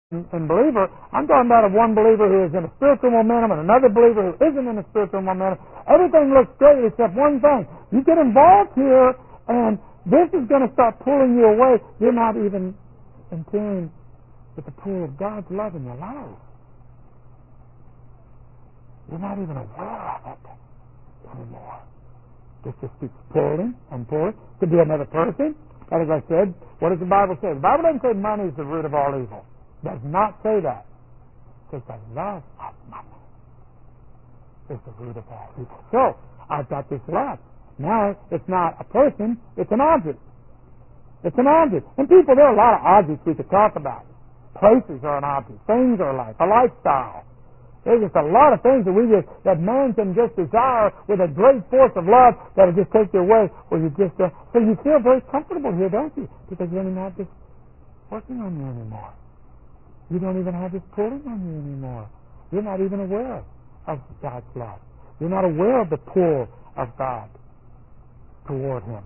and believer. I'm talking about one believer who is in a spiritual momentum and another believer who isn't in a spiritual momentum. Everything looks great except one thing. You get involved here, and this is going to start pulling you away. You're not even in tune with the pool of God's love in your life. You're not even aware of it anymore. This just keeps pulling and pulling. Could be another person. And as I said, what does the Bible say? The Bible doesn't say money is the root of all evil. It does not say that. It says the love of money is the root of all evil. So, I've got this love. Now, it's not a person, it's an object. It's an object. And people, there are a lot of objects we could talk about. Places are an object. Things are like a lifestyle. There's just a lot of things that man can just desire with a great force of love that'll just take you away where you just, so you feel very comfortable here, don't you? Because you don't even have this working on you anymore. You don't even have this pulling on you anymore. You're not even aware of God's love. You're not aware of the pull of God toward Him.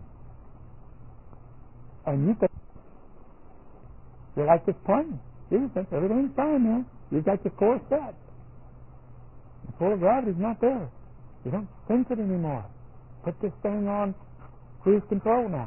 And you think, you're like this plane. You think everything's fine now. You've got your course set. The pull of gravity's not there. You don't sense it anymore. Put this thing on cruise control now.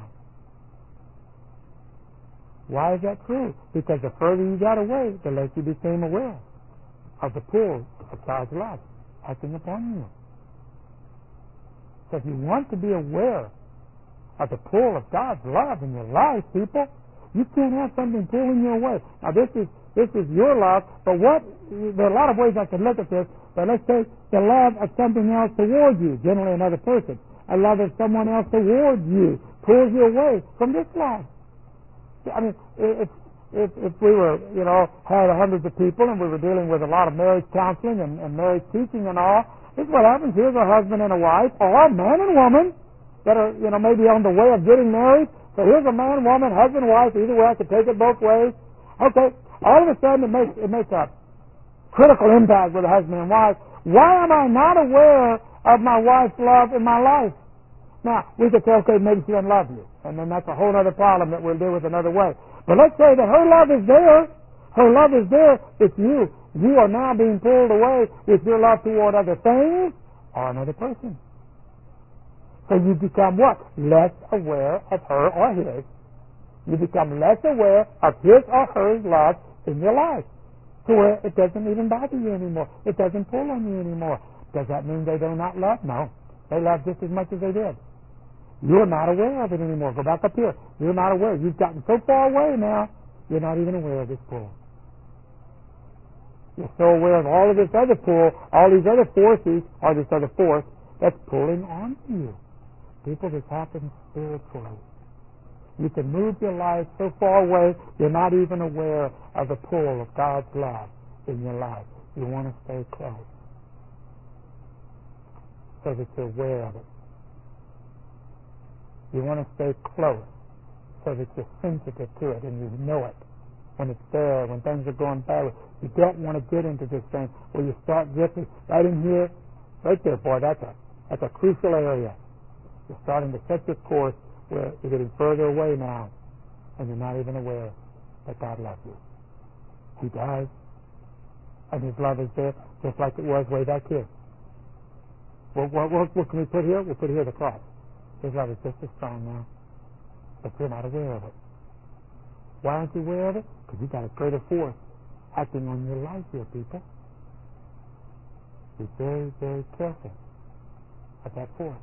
Why is that true? Because the further you got away, the less you became aware of the pull of God's love acting upon you. So if you want to be aware of the pull of God's love in your life, people, you can't have something pulling you away. Now this is your love, but there are a lot of ways I can look at this. But let's say the love of something else toward you, generally another person. A love of someone else toward you pulls you away from this love. I mean, if we were, had hundreds of people and we were dealing with a lot of marriage counseling and marriage teaching and all, this is what happens. Here's a husband and a wife, or a man and woman that are, maybe on the way of getting married. So here's a man, woman, husband, wife. Either way, I could take it both ways. Okay, all of a sudden it makes a critical impact with a husband and wife. Why am I not aware of my wife's love in my life? Now, we could say, okay, maybe she doesn't love you. And then that's a whole other problem that we'll deal with another way. But let's say that her love is there. Her love is there. It's you. You are now being pulled away with your love toward other things or another person. So you become what? Less aware of her or his. You become less aware of his or her love in your life, to where it doesn't even bother you anymore. It doesn't pull on you anymore. Does that mean they do not love? No. They love just as much as they did. You're not aware of it anymore. Go back up here. You're not aware. You've gotten so far away now, you're not even aware of this pull. You're so aware of all of this other pull, all these other forces, or this other force that's pulling on you. People, this happens spiritually. You can move your life so far away, you're not even aware of the pull of God's love in your life. You want to stay close so that you're aware of it. You want to stay close so that you're sensitive to it and you know it when it's there, when things are going badly. You don't want to get into this thing where you start drifting right in here, right there, boy. That's a crucial area. You're starting to set your course where you're getting further away now, and you're not even aware that God loves you. He does, and His love is there, just like it was way back here. What can we put here? We'll put here the cross. His love is just as strong now, but you're not aware of it. Why aren't you aware of it? Because you've got a greater force acting on your life here, people. Be very, very careful of that force.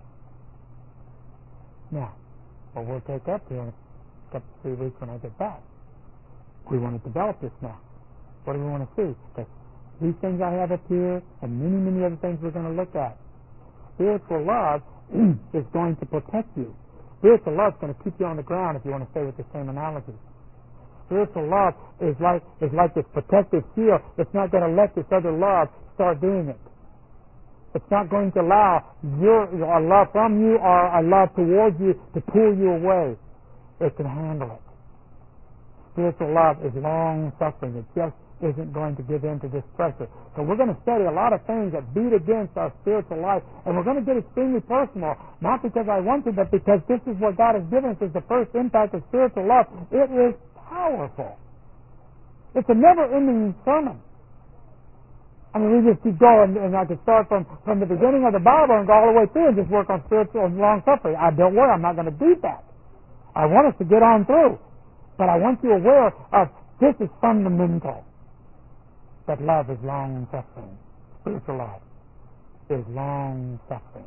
Now, what we'll take up here in a couple, 3 weeks when I get back, we want to develop this now. What do we want to see? Because these things I have up here and many, many other things we're going to look at. Spiritual love is going to protect you. Spiritual love is going to keep you on the ground if you want to stay with the same analogy. Spiritual love is like this protective shield. It's not going to let this other love start doing it. It's not going to allow a love from you or a love towards you to pull you away. It can handle it. Spiritual love is long-suffering. It just isn't going to give in to this pressure. So we're going to study a lot of things that beat against our spiritual life, and we're going to get extremely personal, not because I want to, but because this is what God has given us as the first impact of spiritual love. It is powerful. It's a never-ending sermon. I mean, we just keep going, and I could start from the beginning of the Bible and go all the way through and just work on spiritual and long-suffering. Don't worry, I'm not going to do that. I want us to get on through. But I want you aware of this is fundamental, that love is long-suffering. Spiritual love is long-suffering.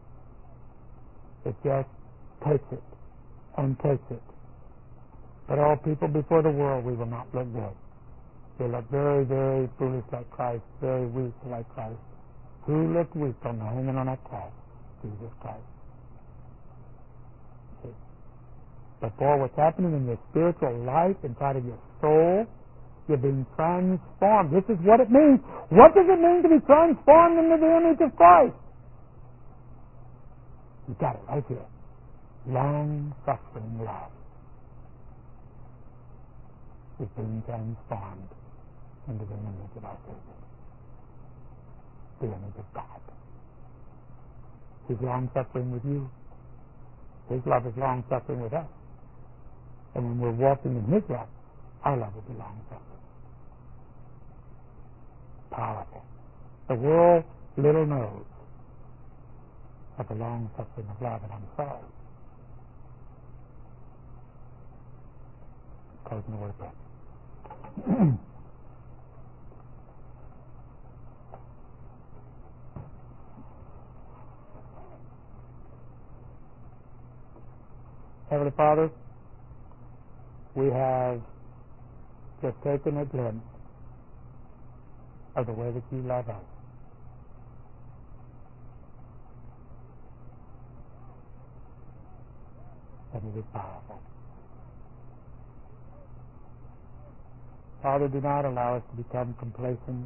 It just takes it and takes it. But all people before the world, we will not look good. They look very, very foolish like Christ, very weak like Christ. Who looked weak on the hanging on that cross? Jesus Christ. See? But for what's happening in your spiritual life, inside of your soul, you're being transformed. This is what it means. What does it mean to be transformed into the image of Christ? You got it right here. Long-suffering love is being transformed into the image of our Savior, the image of God. He's long-suffering with you. His love is long-suffering with us. And when we're walking in His love, our love will be long-suffering. Powerful. The world little knows of the long-suffering of love, and I'm sorry. Closing the word of prayer. Heavenly Father, we have just taken a glimpse of the way that you love us. And it is powerful. Father, do not allow us to become complacent